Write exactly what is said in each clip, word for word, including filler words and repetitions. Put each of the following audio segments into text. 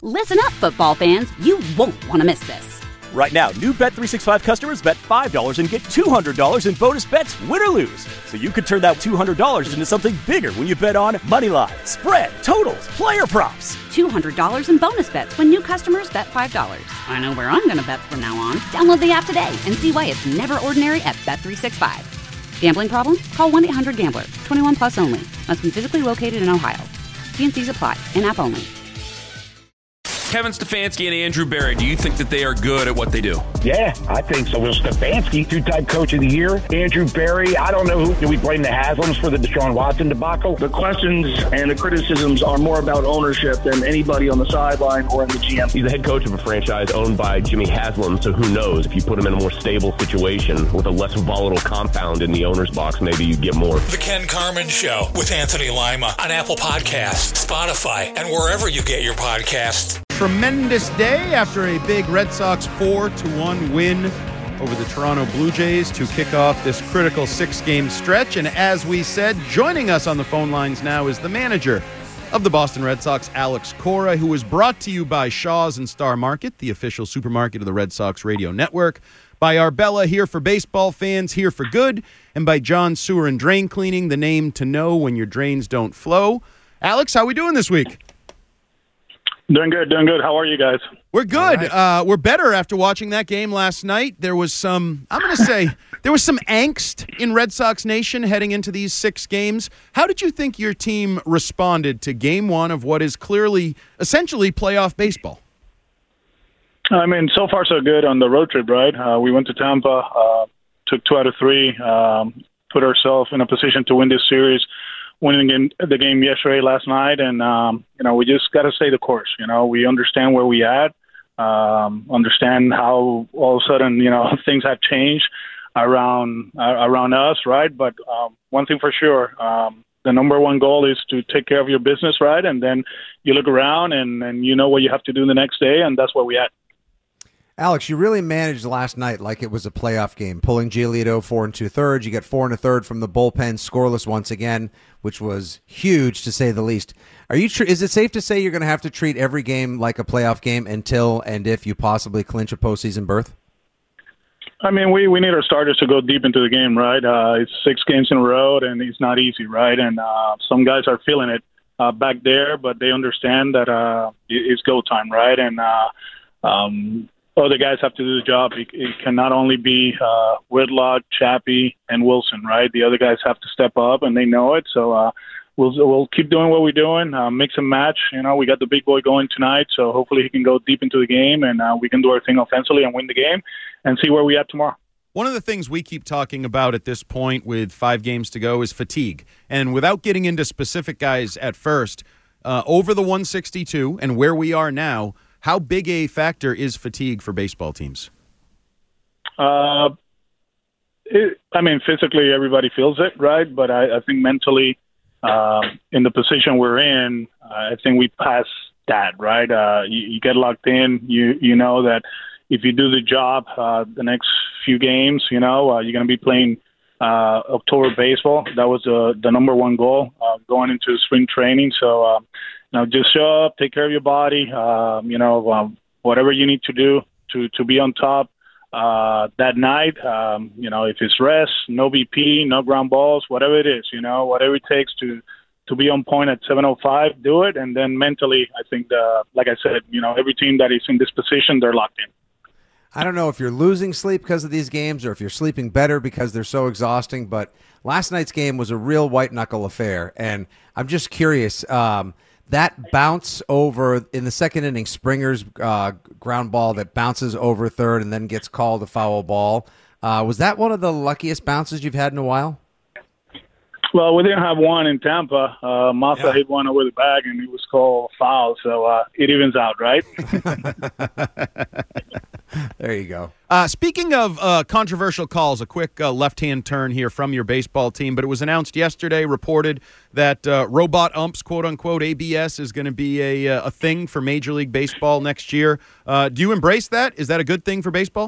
Listen up, football fans. You won't want to miss this. Right now, new Bet three sixty-five customers bet five dollars and get two hundred dollars in bonus bets, win or lose. So you could turn that two hundred dollars into something bigger when you bet on money line, spread, totals, player props. two hundred dollars in bonus bets when new customers bet five dollars. I know where I'm going to bet from now on. Download the app today and see why it's never ordinary at Bet three sixty-five. Gambling problem? Call one eight hundred gambler. twenty-one plus only. Must be physically located in Ohio. T and C's apply. In-app only. Kevin Stefanski and Andrew Berry, do you think that they are good at what they do? Yeah, I think so. Well, Stefanski, two-time coach of the year. Andrew Berry, I don't know who. Do we blame the Haslams for the Deshaun Watson debacle? The questions and the criticisms are more about ownership than anybody on the sideline or in the G M. He's the head coach of a franchise owned by Jimmy Haslam, so who knows? If you put him in a more stable situation with a less volatile compound in the owner's box, maybe you get more. The Ken Carman Show with Anthony Lima on Apple Podcasts, Spotify, and wherever you get your podcasts. Tremendous day after a big Red Sox four to one win over the Toronto Blue Jays to kick off this critical six-game stretch. And as we said, joining us on the phone lines now is the manager of the Boston Red Sox, Alex Cora, who is brought to you by Shaw's and Star Market, the official supermarket of the Red Sox radio network, by Arbella, here for baseball fans, here for good, and by John Sewer and Drain Cleaning, the name to know when your drains don't flow. Alex, how are we doing this week? Doing good, doing good. How are you guys? We're good. Right. Uh, we're better after watching that game last night. There was some, I'm going to say, there was some angst in Red Sox Nation heading into these six games. How did you think your team responded to game one of what is clearly, essentially, playoff baseball? I mean, so far so good on the road trip, right? Uh, we went to Tampa, uh, took two out of three, um, put ourselves in a position to win this series. Winning the game yesterday, last night, and um, you know we just got to stay the course. You know we understand where we at, um, understand how all of a sudden you know things have changed around uh, around us, right? But um, one thing for sure, um, the number one goal is to take care of your business, right? And then you look around and, and you know what you have to do the next day, and that's where we at. Alex, you really managed last night like it was a playoff game, pulling Giolito four and two thirds. You get four and a third from the bullpen, scoreless once again, which was huge to say the least. Are you? Tr- is it safe to say you're going to have to treat every game like a playoff game until and if you possibly clinch a postseason berth? I mean, we, we need our starters to go deep into the game, right? Uh, it's six games in a row, and it's not easy, right? And uh, some guys are feeling it uh, back there, but they understand that uh, it's go time, right? And uh, um, other guys have to do the job. It, it can not only be uh, Whitlock, Chappie, and Wilson, right? The other guys have to step up, and they know it. So uh, we'll we'll keep doing what we're doing, uh, mix and match. You know, we got the big boy going tonight, so hopefully he can go deep into the game, and uh, we can do our thing offensively and win the game and see where we at tomorrow. One of the things we keep talking about at this point with five games to go is fatigue. And without getting into specific guys at first, uh, over the one sixty-two and where we are now, how big a factor is fatigue for baseball teams? Uh, it, I mean, physically everybody feels it, right? But I, I think mentally, uh, in the position we're in, uh, I think we pass that, right? Uh, you, you get locked in. You you know that if you do the job, uh, the next few games, you know, uh, you're going to be playing uh, October baseball. That was uh, the number one goal uh, going into spring training. So. Uh, Now, just show up, take care of your body, um, you know, um, whatever you need to do to, to be on top uh, that night. Um, you know, if it's rest, no B P, no ground balls, whatever it is, you know, whatever it takes to, to be on point at seven oh five, do it. And then mentally, I think, the, like I said, you know, every team that is in this position, they're locked in. I don't know if you're losing sleep because of these games or if you're sleeping better because they're so exhausting, but last night's game was a real white-knuckle affair. And I'm just curious, um, that bounce over in the second inning, Springer's uh, ground ball that bounces over third and then gets called a foul ball. Uh, was that one of the luckiest bounces you've had in a while? Well, we didn't have one in Tampa. Uh, Massa yeah. hit one over the bag, and it was called foul, so uh, it evens out, right? There you go. Uh, speaking of uh, controversial calls, a quick uh, left-hand turn here from your baseball team, but it was announced yesterday, reported that uh, robot umps, quote-unquote, A B S, is going to be a, a thing for Major League Baseball next year. Uh, do you embrace that? Is that a good thing for baseball?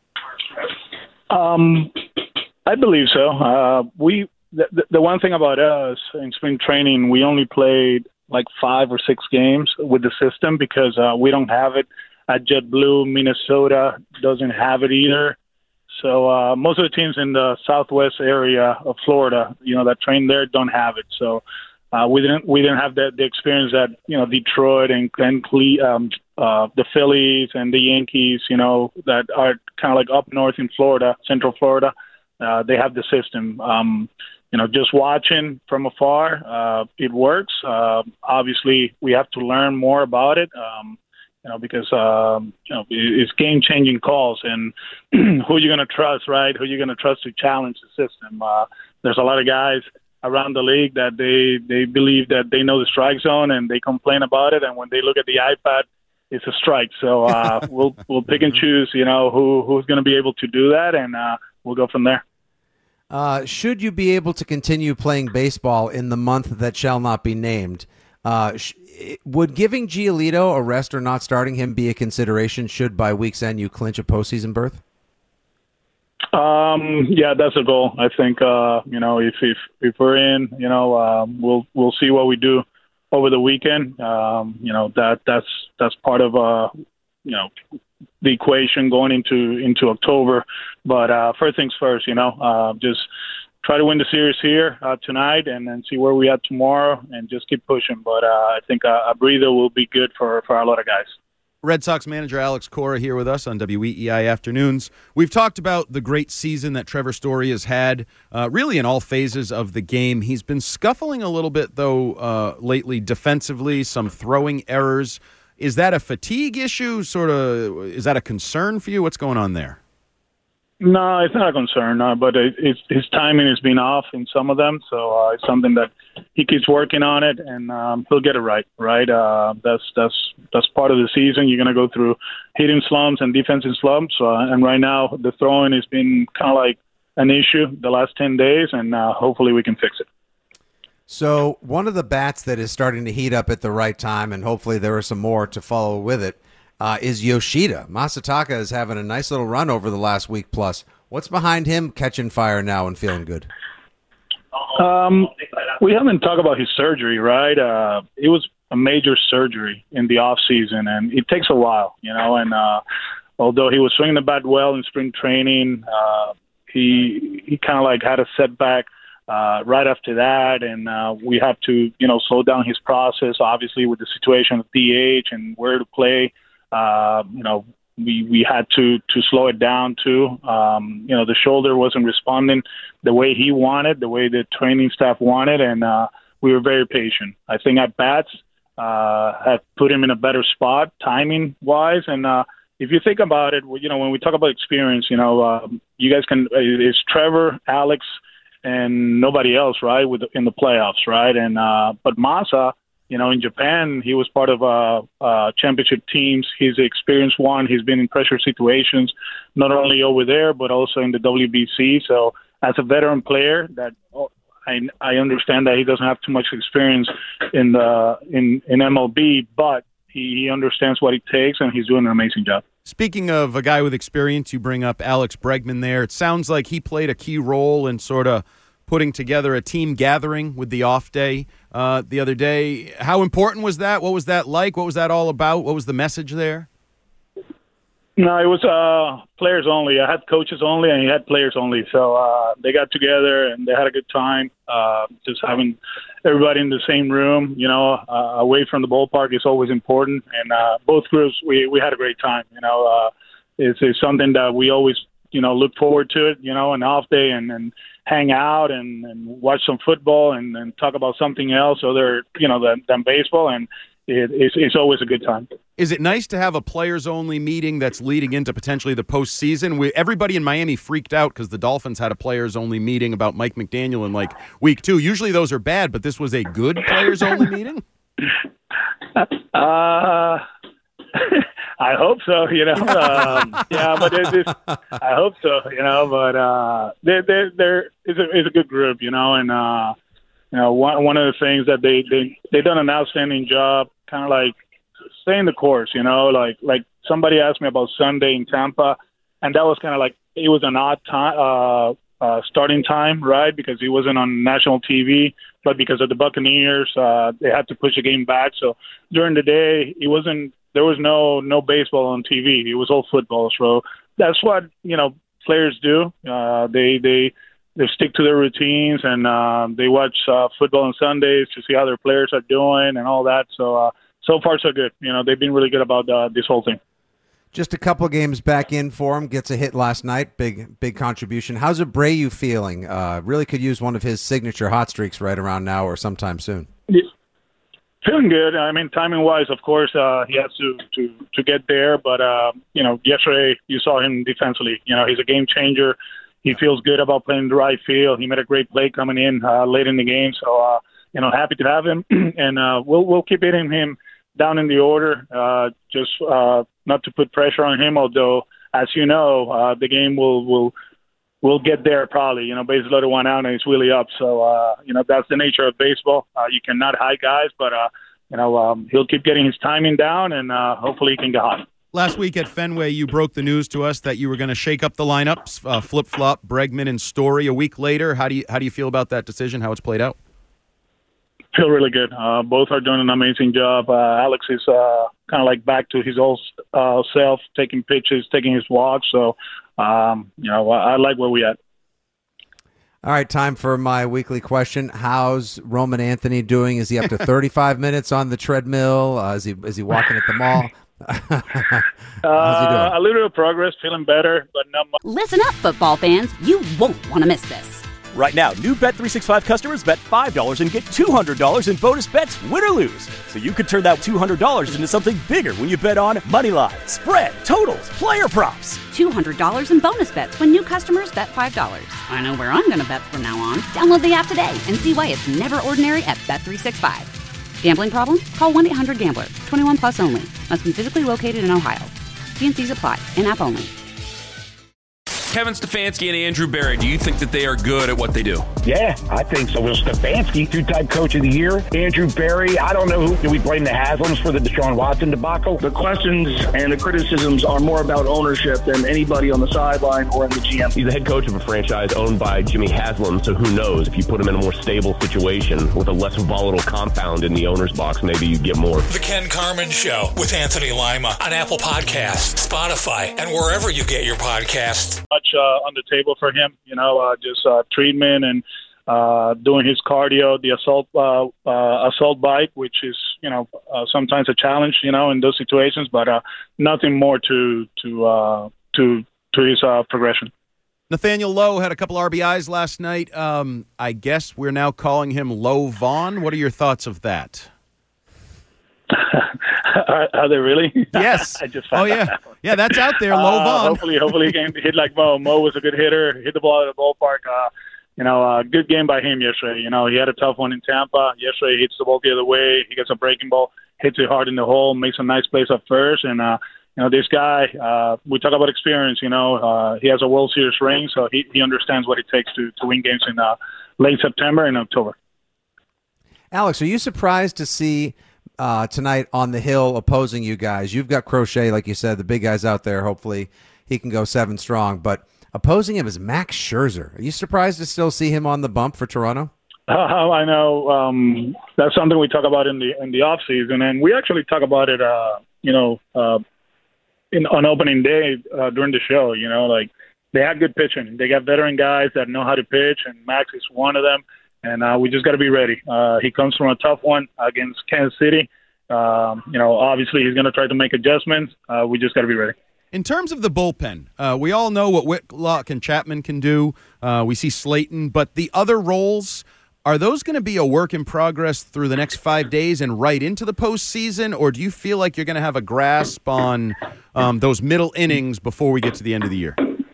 Um, I believe so. Uh, we the, the one thing about us in spring training, we only played like five or six games with the system because uh, we don't have it at JetBlue. Minnesota doesn't have it either. So uh, most of the teams in the southwest area of Florida, you know, that train there don't have it. So uh, we didn't we didn't have the, the experience that, you know, Detroit and and Cle- um, uh, the Phillies and the Yankees, you know, that are kind of like up north in Florida, Central Florida. Uh, they have the system. Um, you know, just watching from afar, uh, it works. Uh, obviously, we have to learn more about it. Um, You know, because um, you know it's game-changing calls, and who you're going to trust, right? Who you're going to trust to challenge the system. Uh, there's a lot of guys around the league that they they believe that they know the strike zone, and they complain about it. And when they look at the iPad, it's a strike. So uh, we'll we'll pick and choose, you know, who who's going to be able to do that, and uh, we'll go from there. Uh, should you be able to continue playing baseball in the month that shall not be named? Uh, sh- would giving Giolito a rest or not starting him be a consideration should by week's end you clinch a postseason berth? Um, yeah, that's a goal. I think, uh, you know, if, if, if we're in, you know, um, we'll, we'll see what we do over the weekend. Um, you know, that, that's, that's part of, uh, you know, the equation going into, into October. But, uh, first things first, you know, uh, just, try to win the series here uh, tonight and then see where we are tomorrow and just keep pushing. But uh, I think uh, a breather will be good for, for a lot of guys. Red Sox manager Alex Cora here with us on W E E I Afternoons. We've talked about the great season that Trevor Story has had, uh, really in all phases of the game. He's been scuffling a little bit, though, uh, lately defensively, some throwing errors. Is that a fatigue issue? Sort of, is that a concern for you? What's going on there? No, it's not a concern, uh, but it, it's, his timing has been off in some of them, so uh, it's something that he keeps working on it, and um, he'll get it right. Right, uh, that's that's that's part of the season. You're going to go through hitting slumps and defensive slumps, uh, and right now the throwing has been kind of like an issue the last ten days, and uh, hopefully we can fix it. So one of the bats that is starting to heat up at the right time, and hopefully there are some more to follow with it, Uh, is Yoshida. Masataka is having a nice little run over the last week plus. What's behind him catching fire now and feeling good? Um, we haven't talked about his surgery, right? Uh, it was a major surgery in the off season, and it takes a while, you know. And uh, although he was swinging the bat well in spring training, uh, he he kind of like had a setback uh, right after that, and uh, we have to, you know, slow down his process. Obviously, with the situation of D H and where to play. Uh, you know, we, we had to, to slow it down too. Um, you know, the shoulder wasn't responding the way he wanted, the way the training staff wanted, and uh, we were very patient. I think at bats uh, had put him in a better spot, timing wise. And uh, if you think about it, you know, when we talk about experience, you know, uh, you guys can. It's Trevor, Alex, and nobody else, right? With in the playoffs, right? And uh, but Masa. You know, in Japan, he was part of uh, uh, championship teams. He's an experienced one. He's been in pressure situations, not only over there, but also in the W B C. So as a veteran player, that I, I understand that he doesn't have too much experience in the in, in M L B, but he, he understands what it takes, and he's doing an amazing job. Speaking of a guy with experience, you bring up Alex Bregman there. It sounds like he played a key role in sort of putting together a team gathering with the off day uh, the other day. How important was that? What was that like? What was that all about? What was the message there? No, it was uh, players only. I had coaches only, and he had players only. So uh, they got together, and they had a good time, uh, just having everybody in the same room, you know, uh, away from the ballpark is always important. And uh, both groups, we, we had a great time. You know, uh, it's, it's something that we always, you know, look forward to it, you know, an off day and, and hang out and, and watch some football and, and talk about something else other, you know, than, than baseball. And it, it's, it's always a good time. Is it nice to have a players-only meeting that's leading into potentially the postseason? We, everybody in Miami freaked out because the Dolphins had a players-only meeting about Mike McDaniel in, like, week two. Usually those are bad, but this was a good players-only meeting? Uh, I hope so, you know. Um, yeah, but it, it, I hope so, you know. But uh, they're, they're, they're, it's, a, it's a good group, you know. And, uh, you know, one, one of the things that they, they, they've done an outstanding job, kind of like, staying the course, you know, like like somebody asked me about Sunday in Tampa, and that was kind of like it was an odd time, uh, uh, starting time, right? Because he wasn't on national T V, but because of the Buccaneers, uh, they had to push the game back. So during the day, it wasn't. There was no no baseball on T V. It was all football. So that's what you know players do. Uh, they they they stick to their routines and uh, they watch uh, football on Sundays to see how their players are doing and all that. So uh, so far so good. You know they've been really good about uh, this whole thing. Just a couple of games back in for him. Gets a hit last night. Big, big contribution. How's Abreu feeling? Uh, really could use one of his signature hot streaks right around now or sometime soon. Yeah. Feeling good. I mean, timing-wise, of course, uh, he has to, to, to get there. But, uh, you know, yesterday you saw him defensively. You know, he's a game changer. He feels good about playing the right field. He made a great play coming in uh, late in the game. So, uh, you know, happy to have him. and uh, we'll we'll keep hitting him down in the order, uh, just uh, not to put pressure on him, although, as you know, uh, the game will, will will get there probably. You know, bases loaded, one out, and it's really up. So, uh, you know, that's the nature of baseball. Uh, you cannot hide guys, but, uh, you know, um, he'll keep getting his timing down, and uh, hopefully he can get hot. Last week at Fenway, you broke the news to us that you were going to shake up the lineups, uh, flip-flop Bregman and Story. A week later, how do you how do you feel about that decision, how it's played out? Feel really good. Uh, both are doing an amazing job. Uh, Alex is uh, kind of like back to his old uh, self, taking pitches, taking his walks. So, um, you know, I, I like where we at. All right, time for my weekly question. How's Roman Anthony doing? Is he up to thirty-five minutes on the treadmill? Uh, is he is he walking at the mall? How's he doing? Uh, a little bit of progress, feeling better, but not much. Listen up, football fans. You won't want to miss this. Right now, new Bet three sixty-five customers bet five dollars and get two hundred dollars in bonus bets, win or lose. So you could turn that two hundred dollars into something bigger when you bet on money line, spread, totals, player props. two hundred dollars in bonus bets when new customers bet five dollars. I know where I'm going to bet from now on. Download the app today and see why it's never ordinary at Bet three sixty-five. Gambling problem? Call one eight hundred gambler. twenty-one plus only. Must be physically located in Ohio. T and C's apply. In-app only. Kevin Stefanski and Andrew Berry, do you think that they are good at what they do? Yeah, I think so. Will Stefanski, two-time coach of the year. Andrew Berry, I don't know who. Do we blame the Haslams for the Deshaun Watson debacle? The questions and the criticisms are more about ownership than anybody on the sideline or in the G M. He's the head coach of a franchise owned by Jimmy Haslam, so who knows? If you put him in a more stable situation with a less volatile compound in the owner's box, maybe you get more. The Ken Carman Show with Anthony Lima on Apple Podcasts, Spotify, and wherever you get your podcasts. Much uh, on the table for him, you know, uh, just uh, treatment and uh, doing his cardio, the assault uh, uh, assault bike, which is, you know, uh, sometimes a challenge, you know, in those situations, but uh, nothing more to to uh, to to his uh, progression. Nathaniel Lowe had a couple R B Is last night. Um, I guess we're now calling him Low Vaughn. What are your thoughts of that? are, are they really? Yes. I just oh, yeah. that yeah, that's out there, Low uh, Vaughn. Hopefully, hopefully he can hit like Mo. Mo was a good hitter, hit the ball at the ballpark. Uh, you know, uh, good game by him yesterday. You know, he had a tough one in Tampa. Yesterday he hits the ball the other way. He gets a breaking ball, hits it hard in the hole, makes some nice plays up first. And, uh, you know, this guy, uh, we talk about experience, you know, uh, he has a World Series ring, so he, he understands what it takes to, to win games in uh, late September and October. Alex, are you surprised to see uh, tonight on the Hill opposing you guys? You've got Crochet, like you said, the big guys out there. Hopefully he can go seven strong. But opposing him is Max Scherzer. Are you surprised to still see him on the bump for Toronto? Uh, I know um, that's something we talk about in the in the off season, and we actually talk about it. Uh, you know, uh, in on opening day uh, during the show. You know, like they have good pitching. They got veteran guys that know how to pitch, and Max is one of them. And uh, we just got to be ready. Uh, he comes from a tough one against Kansas City. Um, you know, obviously he's going to try to make adjustments. Uh, we just got to be ready. In terms of the bullpen, uh, we all know what Whitlock and Chapman can do. Uh, we see Slayton, but the other roles, are those going to be a work in progress through the next five days and right into the postseason, or do you feel like you're going to have a grasp on um, those middle innings before we get to the end of the year?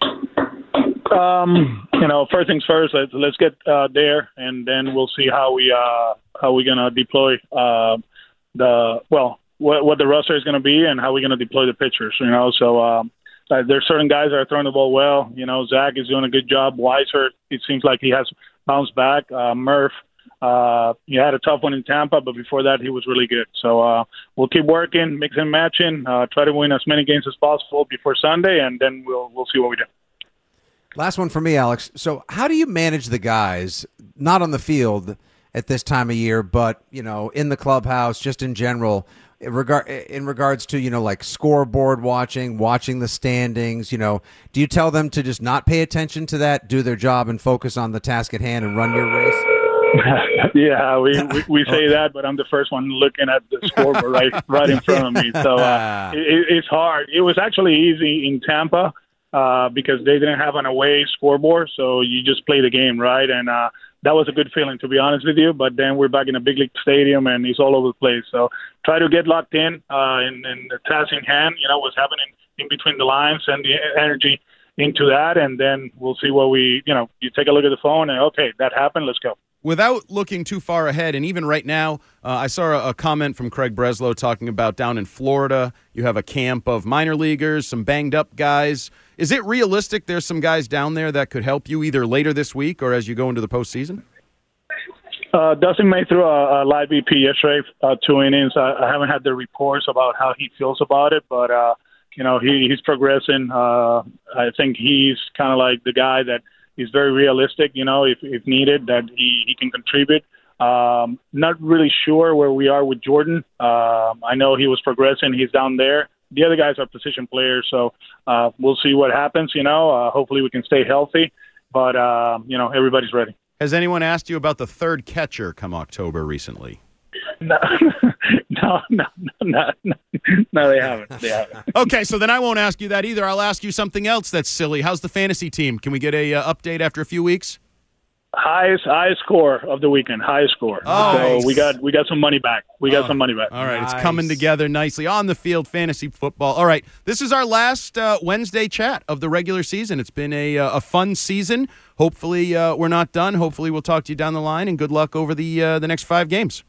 Um, you know, first things first. Let's let's get uh, there, and then we'll see how we uh, how we're gonna deploy uh, the well what, what the roster is gonna be and how we're gonna deploy the pitchers. You know, so um, uh, there's certain guys that are throwing the ball well. You know, Zach is doing a good job. Weiser, it seems like he has bounced back. Uh, Murph, uh, he had a tough one in Tampa, but before that he was really good. So uh, we'll keep working, mix and matching, uh, try to win as many games as possible before Sunday, and then we'll we'll see what we do. Last one for me, Alex. So how do you manage the guys, not on the field at this time of year, but, you know, in the clubhouse, just in general, in, regard, in regards to, you know, like scoreboard watching, watching the standings, you know, do you tell them to just not pay attention to that, do their job and focus on the task at hand and run your race? yeah, we, we we say that, but I'm the first one looking at the scoreboard right right in front of me. So uh, it, it's hard. It was actually easy in Tampa uh, because they didn't have an away scoreboard, so you just play the game, right? And uh, that was a good feeling, to be honest with you. But then we're back in a big league stadium, and it's all over the place. So try to get locked in uh, in, in the task in hand. You know what's happening in between the lines and the energy into that, and then we'll see what we. You know, you take a look at the phone, and okay, that happened. Let's go. Without looking too far ahead, and even right now, uh, I saw a, a comment from Craig Breslow talking about down in Florida, you have a camp of minor leaguers, some banged-up guys. Is it realistic there's some guys down there that could help you either later this week or as you go into the postseason? Uh, Dustin made through a, a live E P yesterday, uh, two innings. I, I haven't had the reports about how he feels about it, but, uh, you know, he, he's progressing. Uh, I think he's kind of like the guy that he's very realistic, you know, if, if needed, that he, he can contribute. Um, not really sure where we are with Jordan. Um, I know he was progressing. He's down there. The other guys are position players, so uh, we'll see what happens, you know. Uh, hopefully we can stay healthy, but, uh, you know, everybody's ready. Has anyone asked you about the third catcher come October recently? No, no, no, no, no, no, they haven't. They haven't. Okay, so then I won't ask you that either. I'll ask you something else that's silly. How's the fantasy team? Can we get a uh, update after a few weeks? Highest, highest score of the weekend. Highest score. Oh, so nice. we got we got some money back. We got oh, some money back. All right, nice. It's coming together nicely on the field. Fantasy football. All right, this is our last uh, Wednesday chat of the regular season. It's been a uh, a fun season. Hopefully, uh, we're not done. Hopefully, we'll talk to you down the line. And good luck over the uh, the next five games.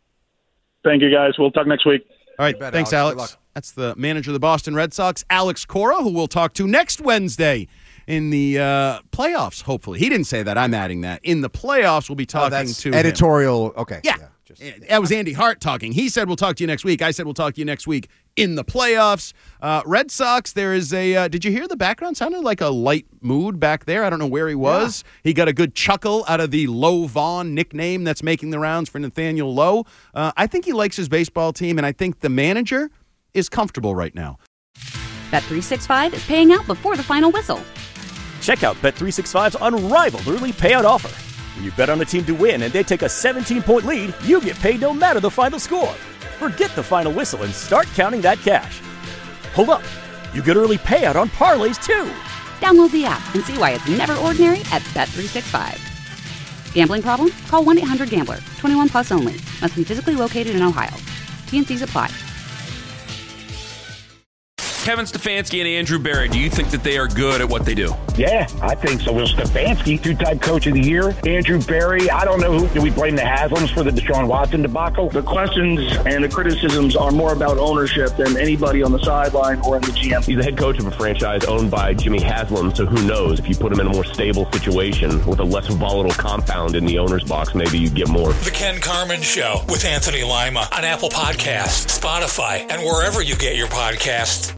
Thank you, guys. We'll talk next week. All right, bet, thanks, Alex. Alex. That's the manager of the Boston Red Sox, Alex Cora, who we'll talk to next Wednesday in the uh, playoffs, hopefully. He didn't say that. I'm adding that. In the playoffs, we'll be talking oh, that's to editorial. him. Okay. Yeah. yeah just, that was Andy Hart talking. He said we'll talk to you next week. I said we'll talk to you next week in the playoffs. Uh, Red Sox, there is a uh, – did you hear the background? Sounded like a light mood back there. I don't know where he was. Yeah. He got a good chuckle out of the Low Vaughn nickname that's making the rounds for Nathaniel Lowe. Uh, I think he likes his baseball team, and I think the manager is comfortable right now. Bet three sixty-five is paying out before the final whistle. Check out Bet three sixty-five's unrivaled early payout offer. When you bet on a team to win and they take a seventeen-point lead, you get paid no matter the final score. Forget the final whistle and start counting that cash. Hold up. You get early payout on parlays, too. Download the app and see why it's never ordinary at Bet three sixty-five. Gambling problem? Call one eight hundred gambler. twenty-one plus only. Must be physically located in Ohio. T and C's apply. Kevin Stefanski and Andrew Berry, do you think that they are good at what they do? Yeah, I think so. Will Stefanski, two-time coach of the year. Andrew Berry, I don't know who. Do we blame the Haslams for the Deshaun Watson debacle? The questions and the criticisms are more about ownership than anybody on the sideline or in the G M. He's the head coach of a franchise owned by Jimmy Haslam, so who knows? If you put him in a more stable situation with a less volatile compound in the owner's box, maybe you get more. The Ken Carman Show with Anthony Lima on Apple Podcasts, Spotify, and wherever you get your podcasts.